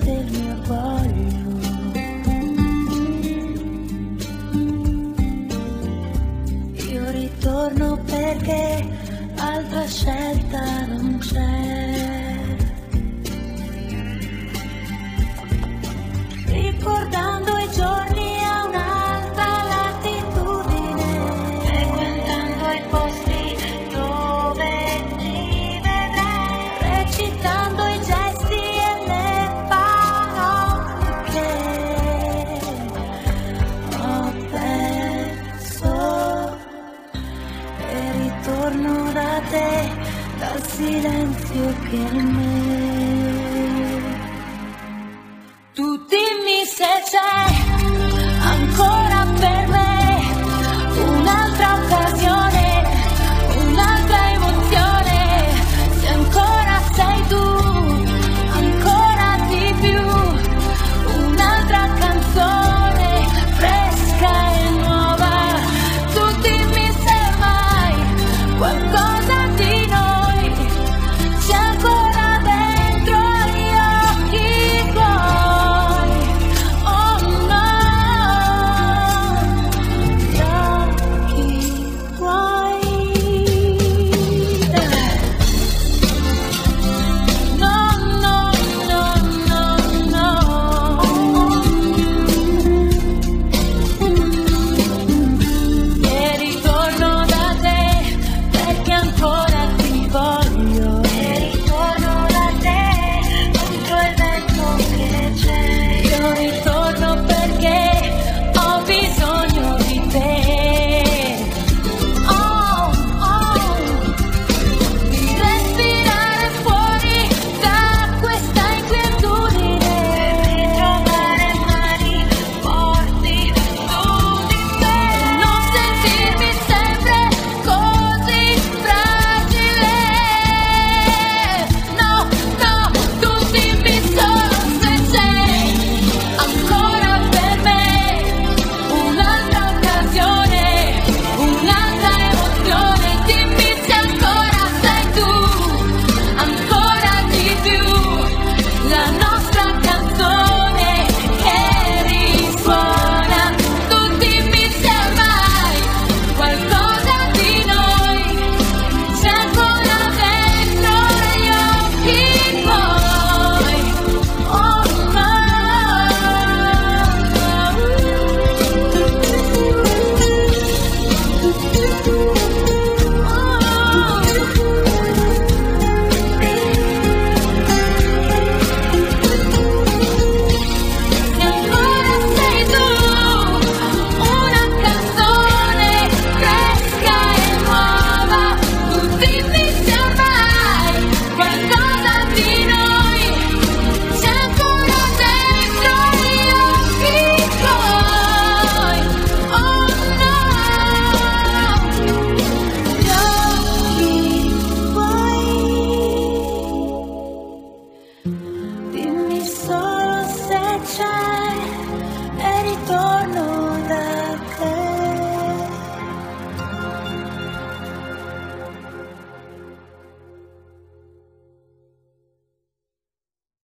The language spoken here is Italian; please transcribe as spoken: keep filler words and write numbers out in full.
del mio orgoglio. Io ritorno perché altra scelta non c'è. Ricordando i giorni a un'altra latitudine, frequentando i posti dove ti vedrei, recitando i gesti e le parole che ho perso, e ritorno da te, dal silenzio che è in me. Tu dimmi se c'è